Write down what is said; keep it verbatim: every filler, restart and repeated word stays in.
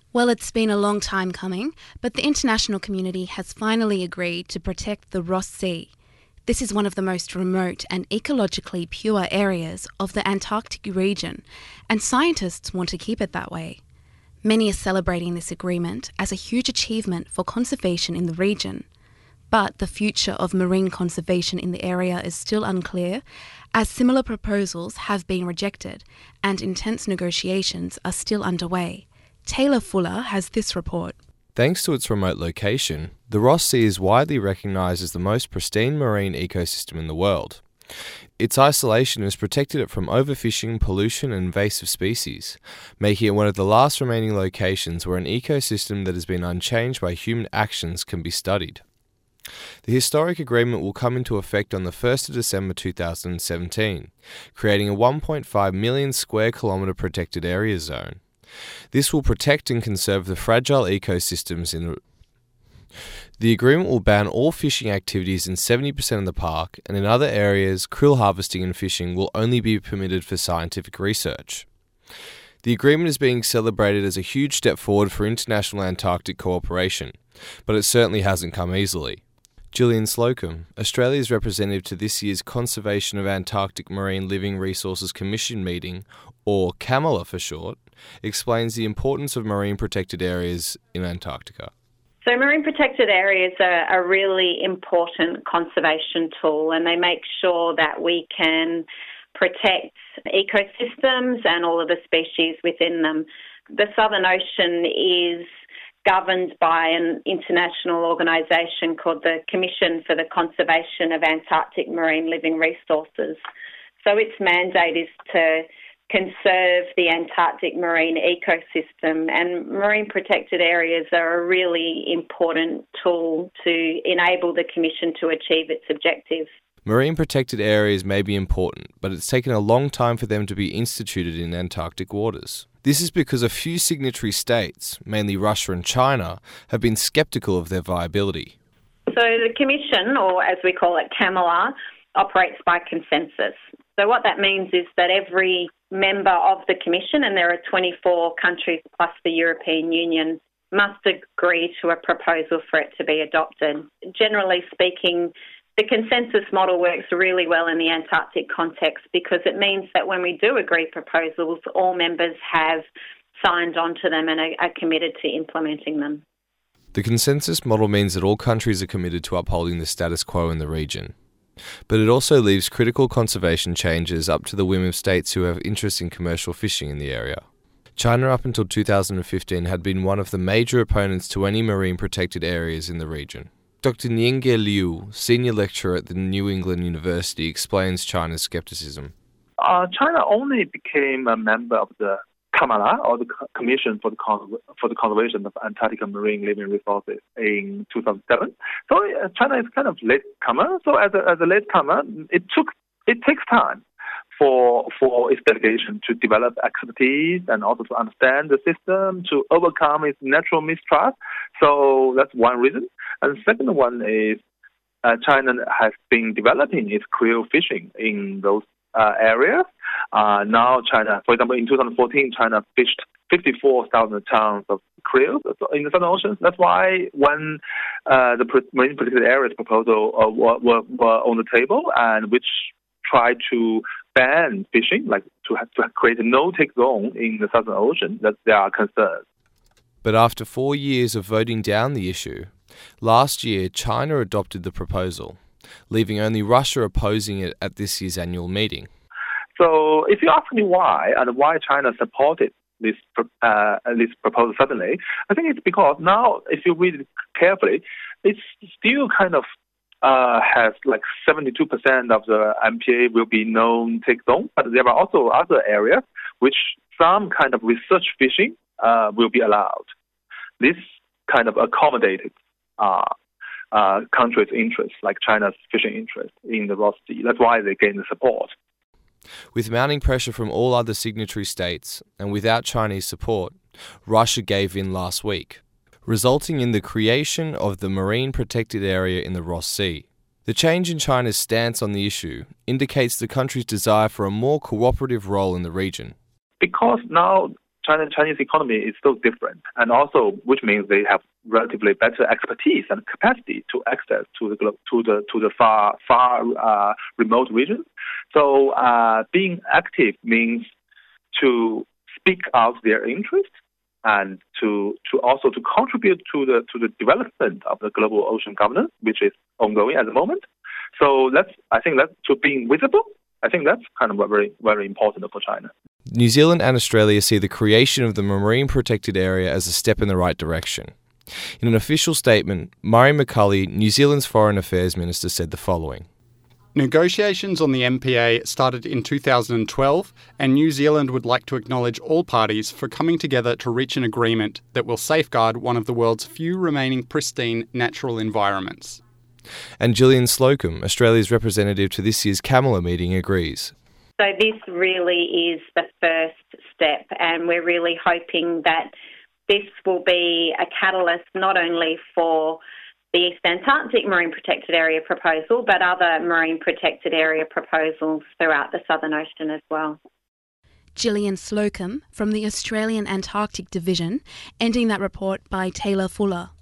Well, it's been a long time coming, but the international community has finally agreed to protect the Ross Sea. This is one of the most remote and ecologically pure areas of the Antarctic region, and scientists want to keep it that way. Many are celebrating this agreement as a huge achievement for conservation in the region. But the future of marine conservation in the area is still unclear, as similar proposals have been rejected and intense negotiations are still underway. Taylor Fuller has this report. Thanks to its remote location, the Ross Sea is widely recognised as the most pristine marine ecosystem in the world. Its isolation has protected it from overfishing, pollution and invasive species, making it one of the last remaining locations where an ecosystem that has been unchanged by human actions can be studied. The historic agreement will come into effect on the first of December two thousand seventeen, creating a one point five million square kilometre protected area zone. This will protect and conserve the fragile ecosystems in the The agreement will ban all fishing activities in seventy percent of the park, and in other areas, krill harvesting and fishing will only be permitted for scientific research. The agreement is being celebrated as a huge step forward for international Antarctic cooperation, but it certainly hasn't come easily. Gillian Slocum, Australia's representative to this year's Conservation of Antarctic Marine Living Resources Commission meeting, or CAMLA for short, explains the importance of marine protected areas in Antarctica. So marine protected areas are a really important conservation tool, and they make sure that we can protect ecosystems and all of the species within them. The Southern Ocean is governed by an international organisation called the Commission for the Conservation of Antarctic Marine Living Resources. So its mandate is to conserve the Antarctic marine ecosystem, and marine protected areas are a really important tool to enable the Commission to achieve its objectives. Marine protected areas may be important, but it's taken a long time for them to be instituted in Antarctic waters. This is because a few signatory states, mainly Russia and China, have been sceptical of their viability. So the Commission, or as we call it CAMLA, operates by consensus. So what that means is that every member of the Commission, and there are twenty-four countries plus the European Union, must agree to a proposal for it to be adopted. Generally speaking, the consensus model works really well in the Antarctic context because it means that when we do agree proposals, all members have signed on to them and are, are committed to implementing them. The consensus model means that all countries are committed to upholding the status quo in the region. But it also leaves critical conservation changes up to the whim of states who have interest in commercial fishing in the area. China up until two thousand fifteen had been one of the major opponents to any marine protected areas in the region. Doctor Nienge Liu, senior lecturer at the New England University, explains China's skepticism. Uh, China only became a member of the CAMLA, or the Commission for the Con- for the Conservation of Antarctic Marine Living Resources, in two thousand seven. So uh, China is kind of latecomer. So as a, as a latecomer, it took it takes time for for its delegation to develop expertise and also to understand the system, to overcome its natural mistrust. So that's one reason. And the second one is uh, China has been developing its krill fishing in those uh, areas. Uh, now China, for example, in two thousand fourteen, China fished fifty-four thousand tons of krill in the Southern Ocean. That's why when uh, the marine protected areas proposal uh, were, were, were on the table, and which tried to ban fishing, like to have to create a no-take zone in the Southern Ocean, that there are concerns. But after four years of voting down the issue, last year China adopted the proposal, leaving only Russia opposing it at this year's annual meeting. So if you ask me why, and why China supported this uh, this proposal suddenly, I think it's because now, if you read it carefully, it's still kind of uh, has like seventy-two percent of the M P A will be non-take zone, but there are also other areas which some kind of research fishing uh, will be allowed. This kind of accommodated uh, uh, countries' interests, like China's fishing interest in the Ross Sea. That's why they gained the support. With mounting pressure from all other signatory states, and without Chinese support, Russia gave in last week, resulting in the creation of the marine protected area in the Ross Sea. The change in China's stance on the issue indicates the country's desire for a more cooperative role in the region. Because now China Chinese economy is so different, and also which means they have relatively better expertise and capacity to access to the glo- to the to the far far uh, remote regions. So uh, being active means to speak out their interests and to to also to contribute to the to the development of the global ocean governance, which is ongoing at the moment. So that's I think that to being visible, I think that's kind of very very important for China. New Zealand and Australia see the creation of the Marine Protected Area as a step in the right direction. In an official statement, Murray McCully, New Zealand's Foreign Affairs Minister, said the following. Negotiations on the M P A started in two thousand twelve, and New Zealand would like to acknowledge all parties for coming together to reach an agreement that will safeguard one of the world's few remaining pristine natural environments. And Gillian Slocum, Australia's representative to this year's CAMELA meeting, agrees. So this really is the first step, and we're really hoping that this will be a catalyst not only for the East Antarctic Marine Protected Area proposal, but other marine protected area proposals throughout the Southern Ocean as well. Gillian Slocum from the Australian Antarctic Division, ending that report by Taylor Fuller.